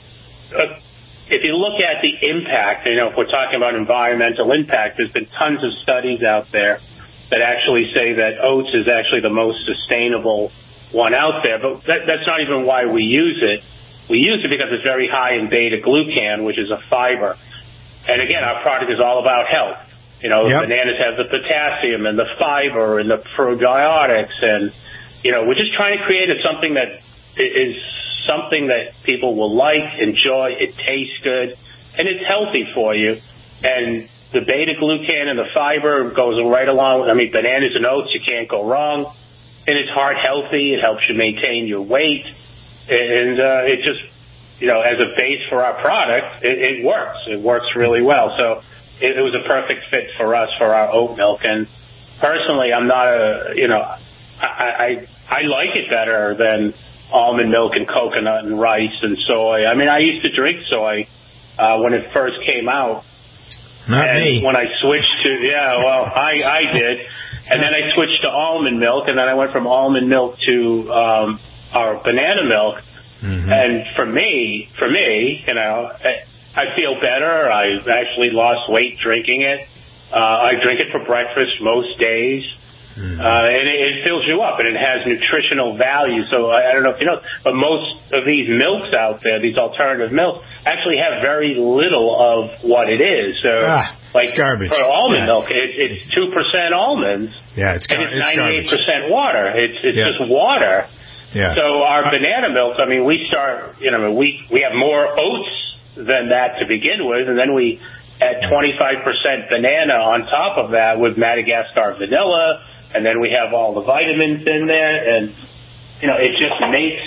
uh, if you look at the impact, you know, if we're talking about environmental impact, there's been tons of studies out there that actually say that oats is actually the most sustainable one out there. But that, that's not even why we use it. We use it because it's very high in beta-glucan, which is a fiber. And again, our product is all about health. You know, yep. Bananas have the potassium and the fiber and the probiotics. And, you know, we're just trying to create something that is something that people will like, enjoy. It tastes good, and it's healthy for you. And the beta-glucan and the fiber goes right along. I mean, bananas and oats, you can't go wrong. And it's heart healthy. It helps you maintain your weight. And uh, it just, you know, as a base for our product, it, it works. It works really well. So it, it was a perfect fit for us for our oat milk. And personally, I'm not a, you know, I, I, I like it better than almond milk and coconut and rice and soy. I mean, I used to drink soy uh, when it first came out. Not and me. When I switched to, yeah, well, I, I did. And then I switched to almond milk, and then I went from almond milk to um, our banana milk. Mm-hmm. And for me, for me, you know, I, I feel better. I actually lost weight drinking it. Uh, I drink it for breakfast most days. Mm-hmm. Uh, and it, it fills you up, and it has nutritional value. So I, I don't know if you know, but most of these milks out there, these alternative milks, actually have very little of what it is. So, ah, like garbage. For almond yeah. milk, it, it's two percent almonds, yeah, it's gar- and it's ninety-eight percent water. It's it's yeah. just water. Yeah. So our uh, banana milk, I mean, we start, you know, we we have more oats than that to begin with, and then we add twenty-five percent banana on top of that with Madagascar vanilla. And then we have all the vitamins in there, and, you know, it just makes,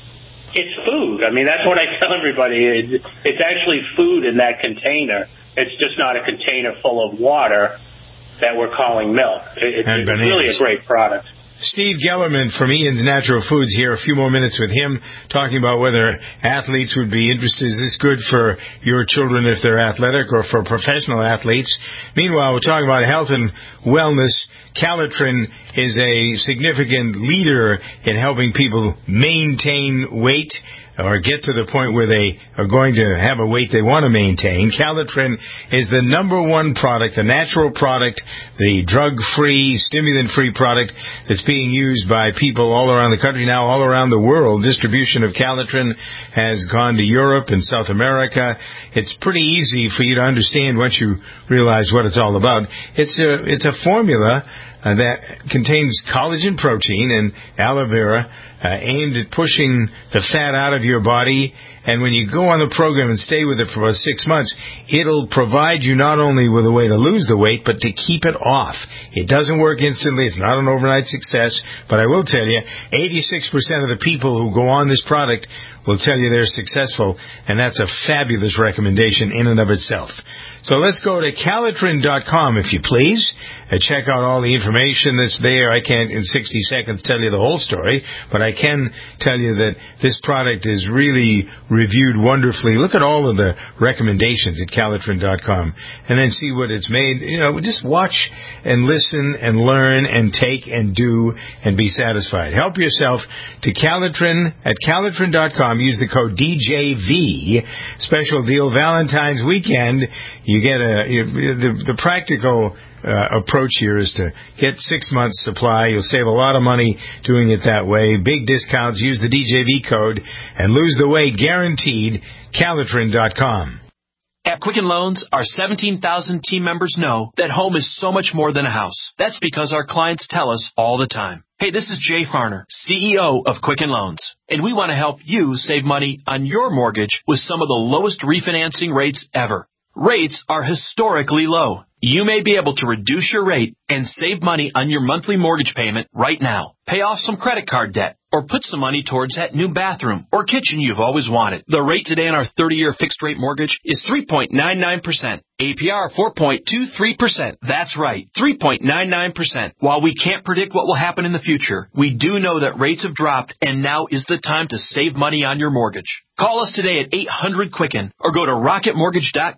it's food. I mean, that's what I tell everybody. It, it's actually food in that container. It's just not a container full of water that we're calling milk. It, it's, it's really a great product. Steve Gellerman from Ian's Natural Foods here. A few more minutes with him talking about whether athletes would be interested. Is this good for your children if they're athletic or for professional athletes? Meanwhile, we're talking about health and wellness. Calitrin is a significant leader in helping people maintain weight or get to the point where they are going to have a weight they want to maintain. Calitrin is the number one product, the natural product, the drug-free, stimulant-free product that's being used by people all around the country now, all around the world. Distribution of Calitrin has gone to Europe and South America. It's pretty easy for you to understand once you realize what it's all about. It's a, it's a formula Uh, that contains collagen protein and aloe vera uh, aimed at pushing the fat out of your body. And when you go on the program and stay with it for about six months, it'll provide you not only with a way to lose the weight, but to keep it off. It doesn't work instantly. It's not an overnight success. But I will tell you, eighty-six percent of the people who go on this product will tell you they're successful, and that's a fabulous recommendation in and of itself. So let's go to Calitrin dot com, if you please. Uh, check out all the information that's there. I can't, in sixty seconds, tell you the whole story, but I can tell you that this product is really reviewed wonderfully. Look at all of the recommendations at Calitrin dot com, and then see what it's made. You know, just watch and listen and learn and take and do and be satisfied. Help yourself to Calitrin at Calitrin dot com. Use the code D J V. Special deal Valentine's weekend. You get a you, the the practical uh, approach here is to get six months supply. You'll save a lot of money doing it that way. Big discounts. Use the D J V code and lose the weight guaranteed. Calitrin dot com. At Quicken Loans, our seventeen thousand team members know that home is so much more than a house. That's because our clients tell us all the time. Hey, this is Jay Farner, C E O of Quicken Loans, and we want to help you save money on your mortgage with some of the lowest refinancing rates ever. Rates are historically low. You may be able to reduce your rate and save money on your monthly mortgage payment right now. Pay off some credit card debt or put some money towards that new bathroom or kitchen you've always wanted. The rate today on our thirty-year fixed-rate mortgage is three point nine nine percent. A P R four point two three percent. That's right, three point nine nine percent. While we can't predict what will happen in the future, we do know that rates have dropped and now is the time to save money on your mortgage. Call us today at eight hundred Quicken or go to rocket mortgage dot com.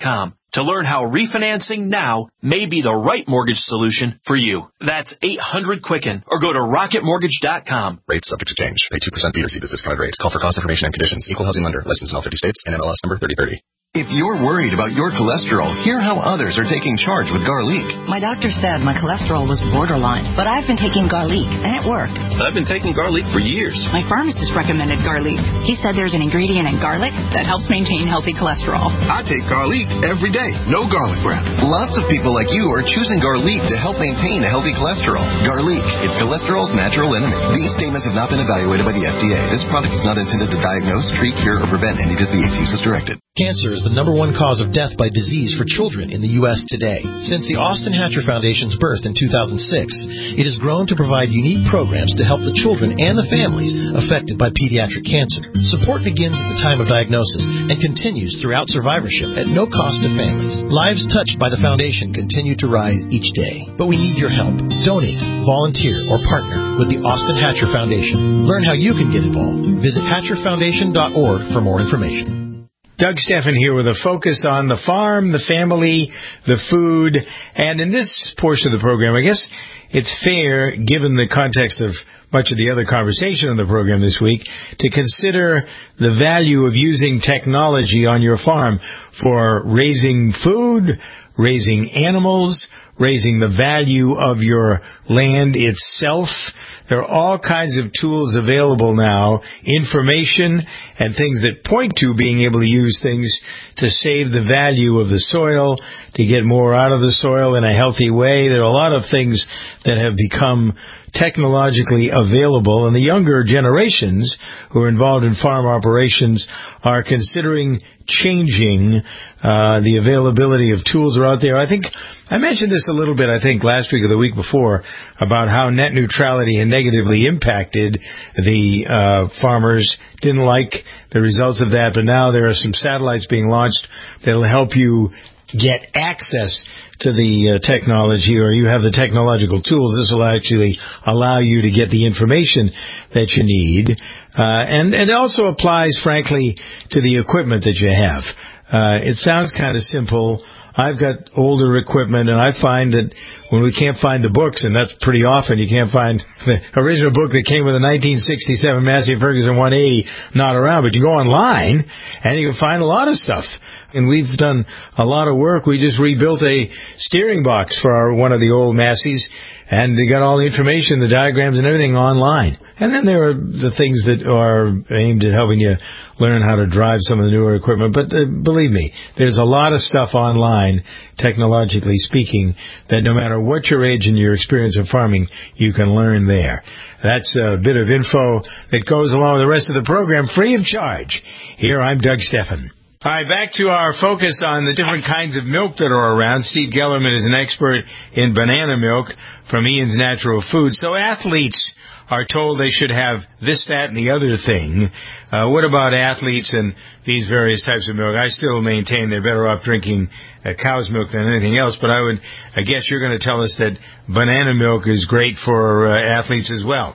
to learn how refinancing now may be the right mortgage solution for you. That's eight hundred Quicken or go to rocket mortgage dot com. Rates subject to change. Pay two percent fee to receive this discounted rate. Call for cost information and conditions. Equal housing lender. Licensed in all fifty states and M L S number thirty thirty. If you're worried about your cholesterol, hear how others are taking charge with Garlic. My doctor said my cholesterol was borderline, but I've been taking Garlic, and it works. I've been taking Garlic for years. My pharmacist recommended Garlic. He said there's an ingredient in garlic that helps maintain healthy cholesterol. I take Garlic every day. No garlic breath. Lots of people like you are choosing Garlic to help maintain a healthy cholesterol. Garlic, it's cholesterol's natural enemy. These statements have not been evaluated by the F D A. This product is not intended to diagnose, treat, cure, or prevent any disease. Use as directed. Cancer is the number one cause of death by disease for children in the U S today. Since the Austin Hatcher Foundation's birth in two thousand six, it has grown to provide unique programs to help the children and the families affected by pediatric cancer. Support begins at the time of diagnosis and continues throughout survivorship at no cost to families. Lives touched by the foundation continue to rise each day. But we need your help. Donate, volunteer, or partner with the Austin Hatcher Foundation. Learn how you can get involved. Visit hatcher foundation dot org for more information. Doug Steffen here with a focus on the farm, the family, the food, and in this portion of the program, I guess it's fair, given the context of much of the other conversation on the program this week, to consider the value of using technology on your farm for raising food, raising animals, raising the value of your land itself. There are all kinds of tools available now, information and things that point to being able to use things to save the value of the soil, to get more out of the soil in a healthy way. There are a lot of things that have become technologically available, and the younger generations who are involved in farm operations are considering changing uh, the availability of tools are out there. I think I mentioned this a little bit, I think, last week or the week before, about how net neutrality had negatively impacted the uh, farmers. Didn't like the results of that, but now there are some satellites being launched that will help you get access to the uh, technology, or you have the technological tools. This will actually allow you to get the information that you need. Uh, and, and it also applies, frankly, to the equipment that you have. Uh, it sounds kind of simple. I've got older equipment, and I find that when we can't find the books, and that's pretty often, you can't find the original book that came with a nineteen sixty-seven Massey Ferguson one eighty not around, but you go online, and you can find a lot of stuff. And we've done a lot of work. We just rebuilt a steering box for our, one of the old Masseys, and they got all the information, the diagrams and everything online. And then there are the things that are aimed at helping you learn how to drive some of the newer equipment. But uh, believe me, there's a lot of stuff online, technologically speaking, that no matter what your age and your experience of farming, you can learn there. That's a bit of info that goes along with the rest of the program free of charge. Here, I'm Doug Steffen. All right, back to our focus on the different kinds of milk that are around. Steve Gellerman is an expert in banana milk from Ian's Natural Foods. So athletes are told they should have this, that, and the other thing. Uh, what about athletes and these various types of milk? I still maintain they're better off drinking uh, cow's milk than anything else, but I would, I guess you're going to tell us that banana milk is great for uh, athletes as well.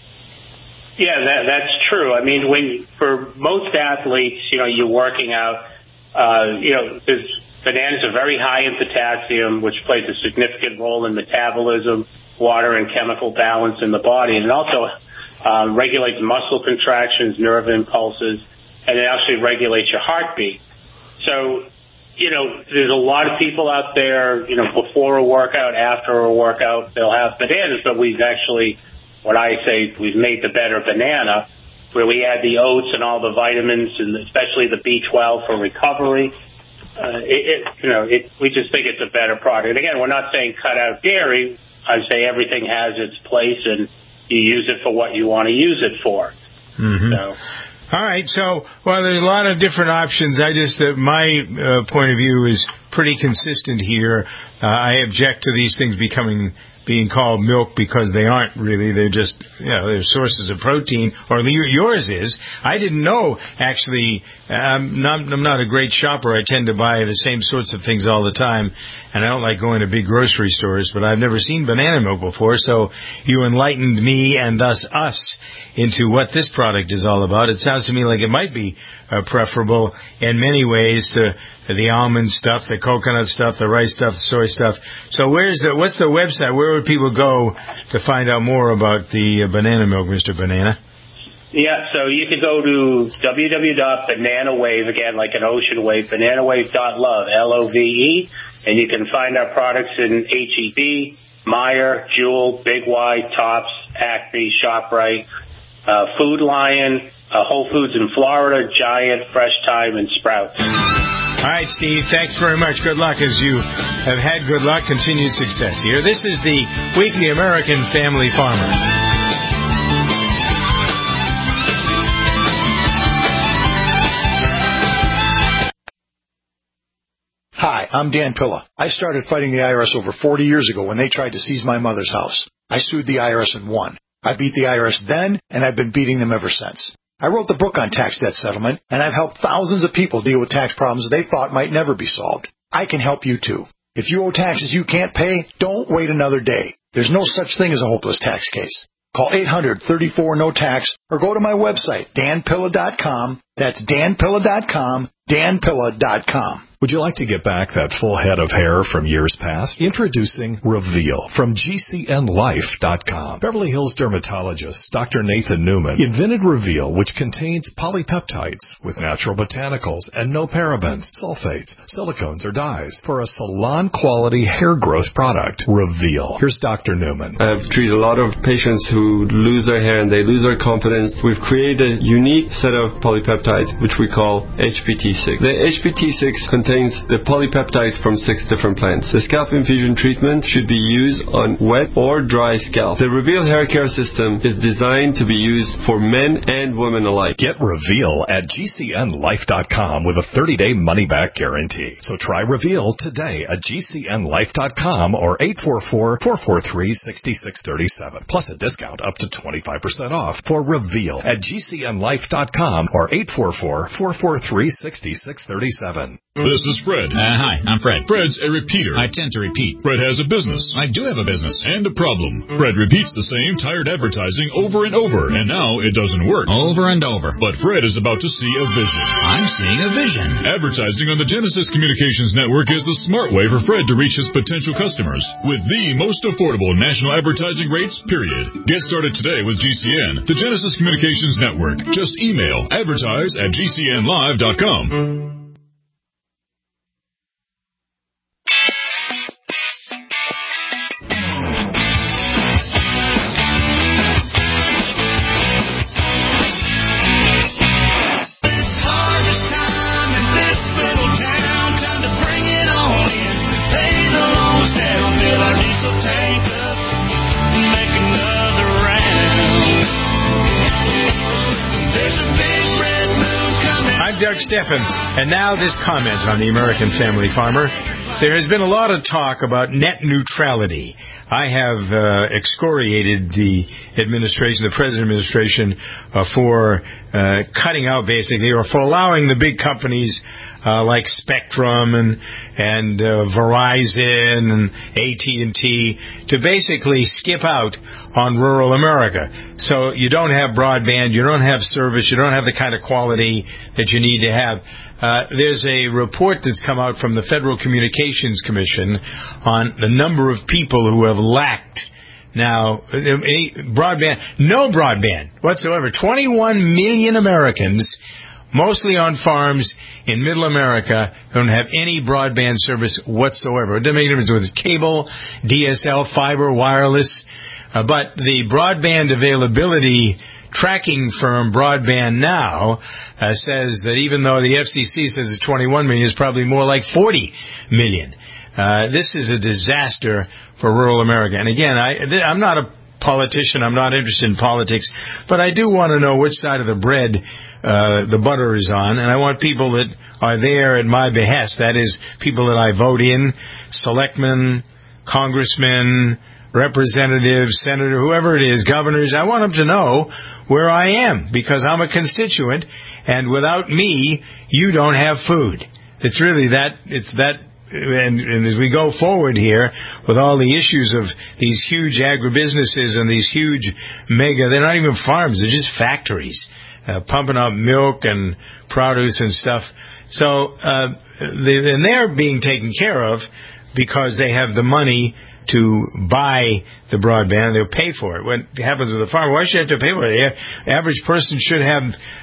Yeah, that, that's true. I mean, when for most athletes, you know, you're working out, uh, you know, there's, bananas are very high in potassium, which plays a significant role in metabolism, water, and chemical balance in the body. And it also um, regulates muscle contractions, nerve impulses, and it actually regulates your heartbeat. So, you know, there's a lot of people out there, you know, before a workout, after a workout, they'll have bananas, but we've actually... what I say, we've made the better banana, where we add the oats and all the vitamins, and especially the B twelve for recovery. Uh, it, it, you know, it, we just think it's a better product. And again, we're not saying cut out dairy. I say everything has its place, and you use it for what you want to use it for. Mm-hmm. So. All right. So, well, there's a lot of different options. I just, uh, my uh, point of view is pretty consistent here. Uh, I object to these things becoming being called milk because they aren't really. They're just, you know, they're sources of protein, or yours is. I didn't know, actually. I'm not, I'm not a great shopper. I tend to buy the same sorts of things all the time, and I don't like going to big grocery stores, but I've never seen banana milk before, so you enlightened me and thus us into what this product is all about. It sounds to me like it might be uh, preferable in many ways to the almond stuff, the coconut stuff, the rice stuff, the soy stuff. So where's the what's the website? Where would people go to find out more about the uh, banana milk, Mister Banana? Yeah, so you can go to w w w dot banana wave, again, like an ocean wave, banana wave dot love, L O V E, and you can find our products in H E B, Meijer, Jewel, Big Y, Tops, Acme, ShopRite, uh, Food Lion, uh, Whole Foods in Florida, Giant, Fresh Thyme, and Sprouts. All right, Steve, thanks very much. Good luck as you have had good luck, continued success here. This is the Weekly American Family Farmer. Hi, I'm Dan Pilla. I started fighting the I R S over forty years ago when they tried to seize my mother's house. I sued the I R S and won. I beat the I R S then, and I've been beating them ever since. I wrote the book on tax debt settlement, and I've helped thousands of people deal with tax problems they thought might never be solved. I can help you too. If you owe taxes you can't pay, don't wait another day. There's no such thing as a hopeless tax case. Call eight hundred, thirty-four, no tax or go to my website, dan pilla dot com. That's dan pilla dot com, dan pilla dot com. Would you like to get back that full head of hair from years past? Introducing Reveal from G C N life dot com. Beverly Hills dermatologist Doctor Nathan Newman invented Reveal, which contains polypeptides with natural botanicals and no parabens, sulfates, silicones, or dyes for a salon-quality hair growth product. Reveal. Here's Doctor Newman. I've treated a lot of patients who lose their hair and they lose their confidence. We've created a unique set of polypeptides, which we call H P T six. The H P T six contains the polypeptides from six different plants. The scalp infusion treatment should be used on wet or dry scalp. The Reveal hair care system is designed to be used for men and women alike. Get Reveal at G C N life dot com with a thirty-day money-back guarantee. So try Reveal today at G C N life dot com or eight four four, four four three, six six three seven. Plus a discount up to twenty-five percent off for Reveal at G C N life dot com or eight four four, four four three, six six three seven. This is Fred. Uh, hi, I'm Fred. Fred's a repeater. I tend to repeat. Fred has a business. I do have a business. And a problem. Fred repeats the same tired advertising over and over, and now it doesn't work. Over and over. But Fred is about to see a vision. I'm seeing a vision. Advertising on the Genesis Communications Network is the smart way for Fred to reach his potential customers with the most affordable national advertising rates, period. Get started today with G C N, the Genesis Communications Network. Just email advertise at G C N live dot com. Doug Steffen, and now this comment on the American Family Farmer. There has been a lot of talk about net neutrality. I have uh, excoriated the administration, the President administration, uh, for uh, cutting out basically, or for allowing the big companies uh, like Spectrum and and uh, Verizon and A T and T to basically skip out on rural America. So you don't have broadband, you don't have service, you don't have the kind of quality that you need to have. Uh, there's a report that's come out from the Federal Communications Commission on the number of people who have lacked now broadband, no broadband whatsoever. twenty-one million Americans, mostly on farms in Middle America, don't have any broadband service whatsoever. It doesn't make a difference whether it's cable, D S L, fiber, wireless. Uh, but the broadband availability tracking firm Broadband Now uh, says that even though the F C C says it's twenty-one million, it's probably more like forty million. Uh, this is a disaster for rural America. And again, I, I'm not a politician. I'm not interested in politics. But I do want to know which side of the bread uh, the butter is on. And I want people that are there at my behest. That is, people that I vote in, selectmen, congressmen, representatives, senator, whoever it is, governors. I want them to know where I am because I'm a constituent, and without me, you don't have food. It's really that, it's that, and, and as we go forward here with all the issues of these huge agribusinesses and these huge mega, they're not even farms, they're just factories, uh, pumping out milk and produce and stuff. So, uh, they, and they're being taken care of because they have the money to buy the broadband. They'll pay for it. What happens with a farmer? Why should you have to pay for it? The average person should have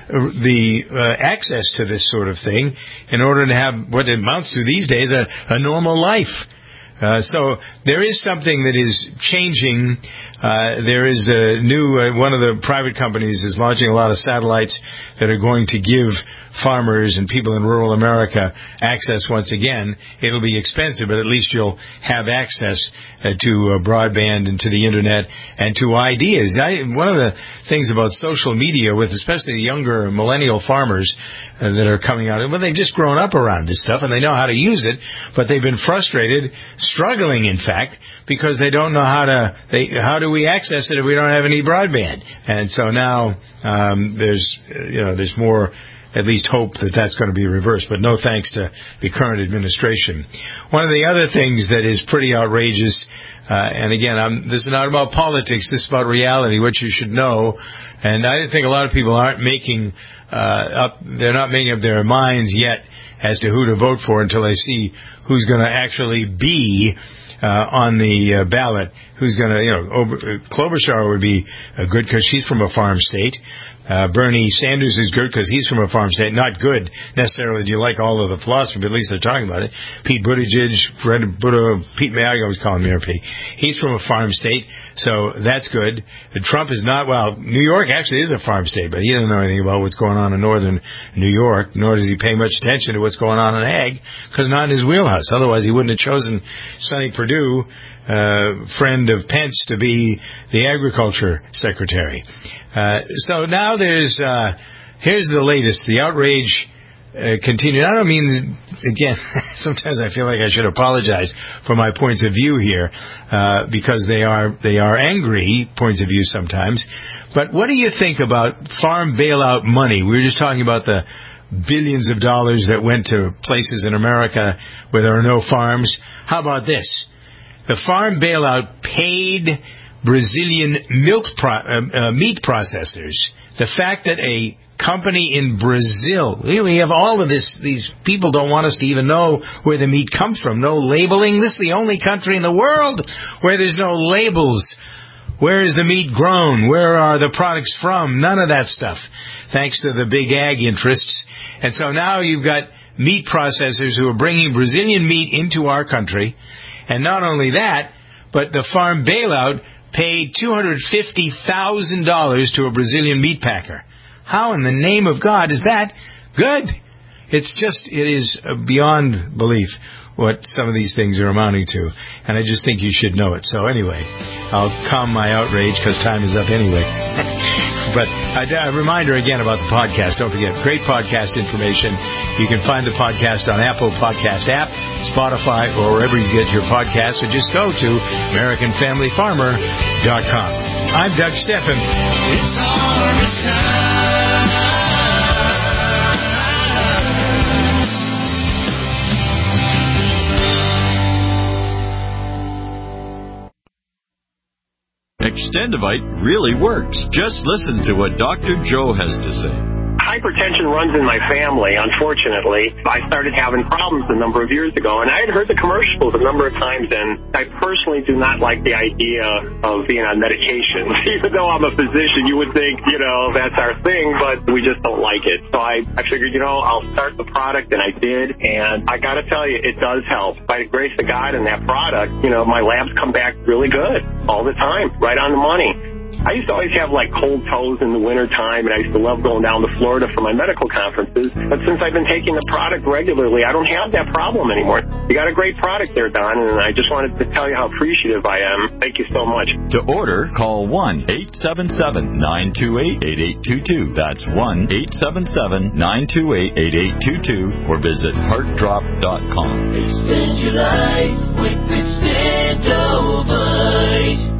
the uh, access to this sort of thing in order to have what it amounts to these days, a, a normal life. Uh, so there is something that is changing. Uh, there is a new, uh, one of the private companies is launching a lot of satellites that are going to give farmers and people in rural America access once again. It'll be expensive, but at least you'll have access uh, to uh, broadband and to the internet and to ideas. I, one of the things about social media with especially the younger millennial farmers uh, that are coming out, well, they've just grown up around this stuff and they know how to use it, but they've been frustrated, struggling in fact, because they don't know how to, they, how do we access it if we don't have any broadband? And so now um, there's, you know, there's more, at least hope that that's going to be reversed, but no thanks to the current administration. One of the other things that is pretty outrageous, uh, and again, I'm, this is not about politics, this is about reality, what you should know, and I think a lot of people aren't making uh, up, they're not making up their minds yet as to who to vote for until they see who's going to actually be Uh, on the uh, ballot, who's going to, you know, over, uh, Klobuchar would be uh, good because she's from a farm state. Uh, Bernie Sanders is good because he's from a farm state. Not good necessarily. Do you like all of the philosophy? But at least they're talking about it. Pete Buttigieg, Fred Buddha, Pete May, I always call him M P. He's from a farm state, so that's good. But Trump is not. Well, New York actually is a farm state, but he doesn't know anything about what's going on in northern New York. Nor does he pay much attention to what's going on in ag, because not in his wheelhouse. Otherwise, he wouldn't have chosen Sonny Perdue, uh, friend of Pence, to be the agriculture secretary. Uh, so now there's, uh, here's the latest. The outrage uh, continued. I don't mean, again, sometimes I feel like I should apologize for my points of view here, uh, because they are, they are angry points of view sometimes. But what do you think about farm bailout money? We were just talking about the billions of dollars that went to places in America where there are no farms. How about this? The farm bailout paid Brazilian milk pro- uh, uh, meat processors. The fact that a company in Brazil, we have all of this, these people don't want us to even know where the meat comes from. No labeling. This is the only country in the world where there's no labels. Where is the meat grown? Where are the products from? None of that stuff, thanks to the big ag interests. And so now you've got meat processors who are bringing Brazilian meat into our country. And not only that, but the farm bailout paid two hundred fifty thousand dollars to a Brazilian meat packer. How in the name of God is that good? It's just, it is beyond belief what some of these things are amounting to. And I just think you should know it. So anyway, I'll calm my outrage because time is up anyway. But a, a reminder again about the podcast. Don't forget, great podcast information. You can find the podcast on Apple Podcast app, Spotify, or wherever you get your podcasts. So just go to American Family Farmer dot com. I'm Doug Steffen. It's harvest time. Extendivite really works. Just listen to what Doctor Joe has to say. Hypertension runs in my family, unfortunately. I started having problems a number of years ago, and I had heard the commercials a number of times, and I personally do not like the idea of being on medication. Even though I'm a physician, you would think, you know, that's our thing, but we just don't like it. So I, I figured, you know, I'll start the product, and I did, and I got to tell you, it does help. By the grace of God and that product, you know, my labs come back really good all the time, right on the money. I used to always have, like, cold toes in the wintertime, and I used to love going down to Florida for my medical conferences. But since I've been taking the product regularly, I don't have that problem anymore. You got a great product there, Don, and I just wanted to tell you how appreciative I am. Thank you so much. To order, call one eight seven seven, nine two eight, eight eight two two. That's one eight seven seven, nine two eight, eight eight two two, or visit heart drop dot com. Extend your life with Extendovite.